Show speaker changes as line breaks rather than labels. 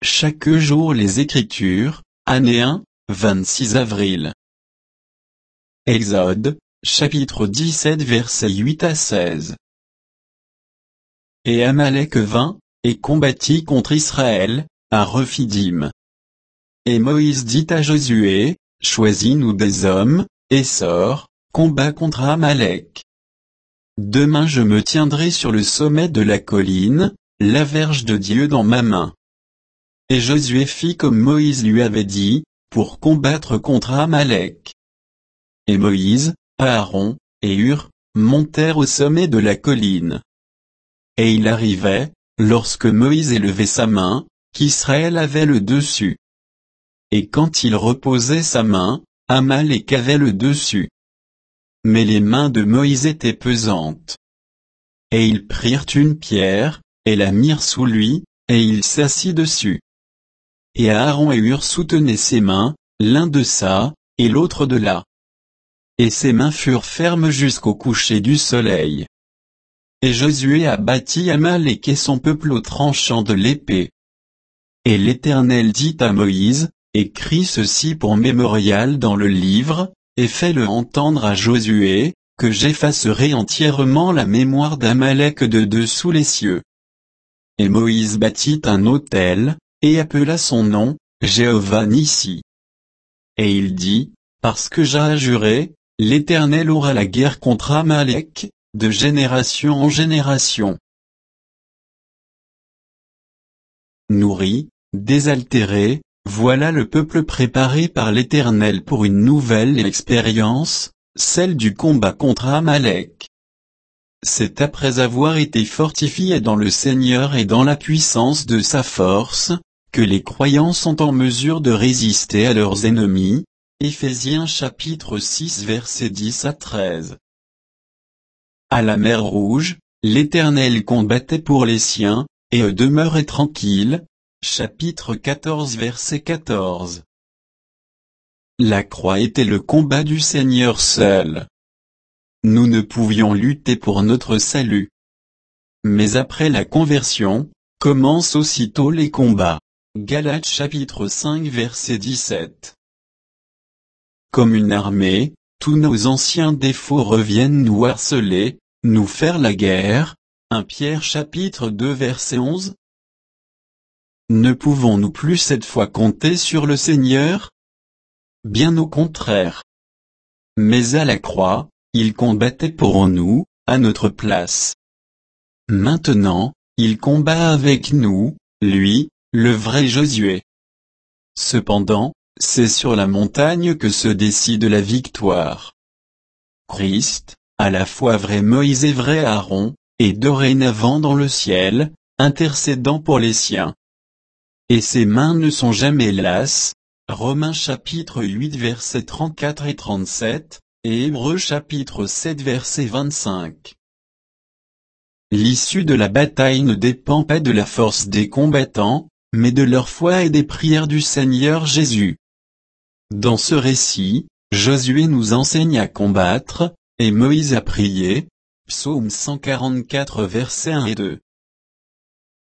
chaque jour les Écritures, année 1, 26 avril. Exode, chapitre 17 versets 8 à 16. Et Amalek vint, et combattit contre Israël, à Rephidim. Et Moïse dit à Josué, choisis-nous des hommes, et sors, combat contre Amalek. Demain je me tiendrai sur le sommet de la colline, la verge de Dieu dans ma main. Et Josué fit comme Moïse lui avait dit, pour combattre contre Amalek. Et Moïse, Aaron, et Hur, montèrent au sommet de la colline. Et il arrivait, lorsque Moïse élevait sa main, qu'Israël avait le dessus. Et quand il reposait sa main, Amalek avait le dessus. Mais les mains de Moïse étaient pesantes. Et ils prirent une pierre, et la mirent sous lui, et il s'assit dessus. Et Aaron et Hur soutenaient ses mains, l'un de ça, et l'autre de là. Et ses mains furent fermes jusqu'au coucher du soleil. Et Josué abattit Amalek et son peuple au tranchant de l'épée. Et l'Éternel dit à Moïse, écris ceci pour mémorial dans le livre, et fais-le entendre à Josué, que j'effacerai entièrement la mémoire d'Amalek de dessous les cieux. Et Moïse bâtit un autel, et appela son nom, Jéhovah Nissi. Et il dit, parce que j'ai juré, l'Éternel aura la guerre contre Amalek, de génération en génération. Nourri, désaltéré, voilà le peuple préparé par l'Éternel pour une nouvelle expérience, celle du combat contre Amalek. C'est après avoir été fortifié dans le Seigneur et dans la puissance de sa force, que les croyants sont en mesure de résister à leurs ennemis. Éphésiens chapitre 6 versets 10 à 13. À la mer Rouge, l'Éternel combattait pour les siens, et eux demeuraient tranquilles. Chapitre 14 verset 14. La croix était le combat du Seigneur seul. Nous ne pouvions lutter pour notre salut. Mais après la conversion, commencent aussitôt les combats. Galates chapitre 5 verset 17. Comme une armée, tous nos anciens défauts reviennent nous harceler, nous faire la guerre. 1 Pierre chapitre 2 verset 11. Ne pouvons-nous plus cette fois compter sur le Seigneur? Bien au contraire. Mais à la croix, il combattait pour nous, à notre place. Maintenant, il combat avec nous, lui, le vrai Josué. Cependant, c'est sur la montagne que se décide la victoire. Christ, à la fois vrai Moïse et vrai Aaron, est dorénavant dans le ciel, intercédant pour les siens. Et ses mains ne sont jamais lasses. Romains chapitre 8 versets 34 et 37, et Hébreux chapitre 7 verset 25. L'issue de la bataille ne dépend pas de la force des combattants, mais de leur foi et des prières du Seigneur Jésus. Dans ce récit, Josué nous enseigne à combattre, et Moïse a prié. Psaume 144 versets 1 et 2.